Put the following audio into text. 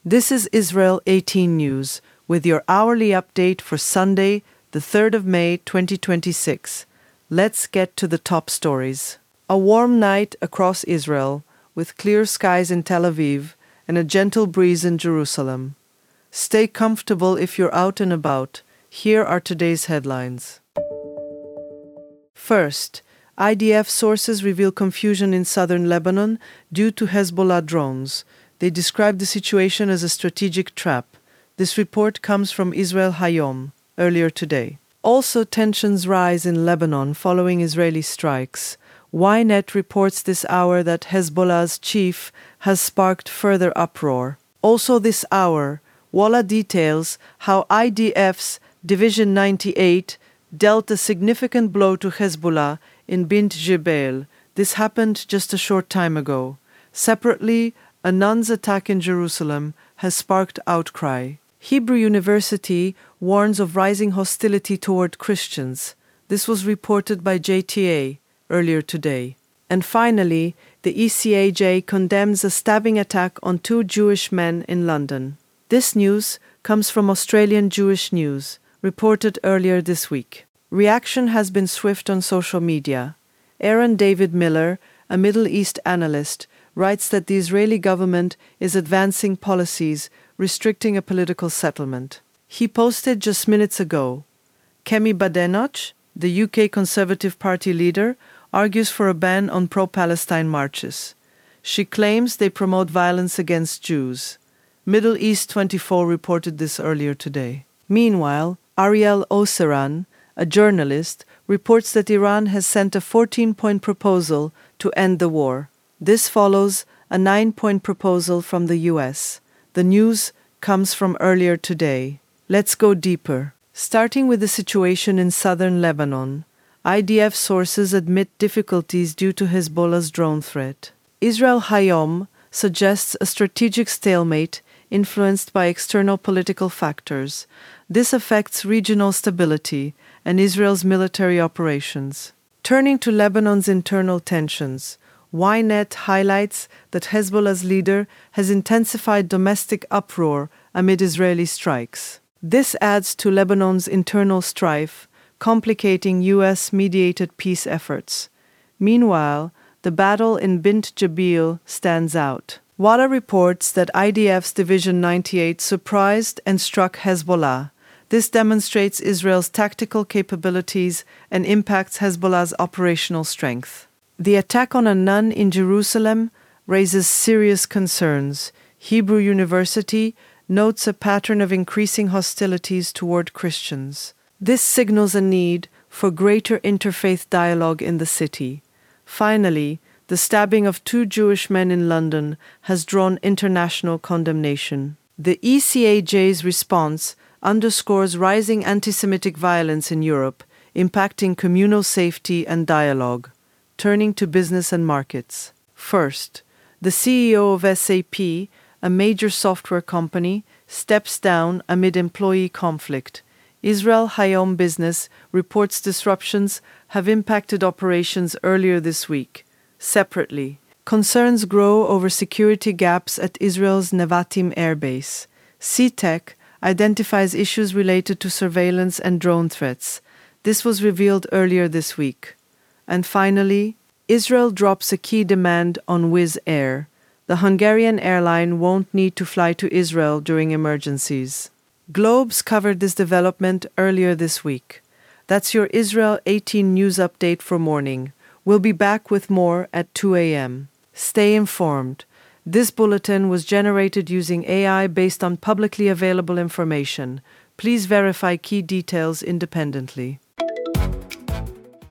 This is Israel 18 News with your hourly update for Sunday, the 3rd of May 2026. Let's get to the top stories. A warm night across Israel, with clear skies in Tel Aviv and a gentle breeze in Jerusalem. Stay comfortable if you're out and about. Here are today's headlines. First, IDF sources reveal confusion in southern Lebanon due to Hezbollah drones. They describe the situation as a strategic trap. This report comes from Israel Hayom earlier today. Also, tensions rise in Lebanon following Israeli strikes. Ynet reports this hour that Hezbollah's chief has sparked further uproar. Also this hour, Walla details how IDF's Division 98 dealt a significant blow to Hezbollah in Bint Jbeil. This happened just a short time ago. Separately, a nun's attack in Jerusalem has sparked outcry. Hebrew University warns of rising hostility toward Christians. This was reported by JTA earlier today. And finally, the ECAJ condemns a stabbing attack on 2 Jewish men in London. This news comes from Australian Jewish News, reported earlier this week. Reaction has been swift on social media. Aaron David Miller, a Middle East analyst, writes that the Israeli government is advancing policies restricting a political settlement. He posted just minutes ago, Kemi Badenoch, the UK Conservative Party leader, argues for a ban on pro-Palestine marches. She claims they promote violence against Jews. Middle East 24 reported this earlier today. Meanwhile, Ariel Oseran, a journalist, reports that Iran has sent a 14-point proposal to end the war. This follows a 9-point proposal from the US. The news comes from earlier today. Let's go deeper. Starting with the situation in southern Lebanon, IDF sources admit difficulties due to Hezbollah's drone threat. Israel Hayom suggests a strategic stalemate influenced by external political factors. This affects regional stability and Israel's military operations. Turning to Lebanon's internal tensions, Ynet highlights that Hezbollah's leader has intensified domestic uproar amid Israeli strikes. This adds to Lebanon's internal strife, complicating US-mediated peace efforts. Meanwhile, the battle in Bint Jbeil stands out. Wada reports that IDF's Division 98 surprised and struck Hezbollah. This demonstrates Israel's tactical capabilities and impacts Hezbollah's operational strength. The attack on a nun in Jerusalem raises serious concerns. Hebrew University notes a pattern of increasing hostilities toward Christians. This signals a need for greater interfaith dialogue in the city. Finally, the stabbing of 2 Jewish men in London has drawn international condemnation. The ECAJ's response underscores rising anti-Semitic violence in Europe, impacting communal safety and dialogue. Turning to business and markets. First, the CEO of SAP, a major software company, steps down amid employee conflict. Israel Hayom Business reports disruptions have impacted operations earlier this week. Separately, concerns grow over security gaps at Israel's Nevatim airbase. CTEC identifies issues related to surveillance and drone threats. This was revealed earlier this week. And finally, Israel drops a key demand on Wizz Air. The Hungarian airline won't need to fly to Israel during emergencies. Globes covered this development earlier this week. That's your Israel 18 news update for morning. We'll be back with more at 2 a.m. Stay informed. This bulletin was generated using AI based on publicly available information. Please verify key details independently.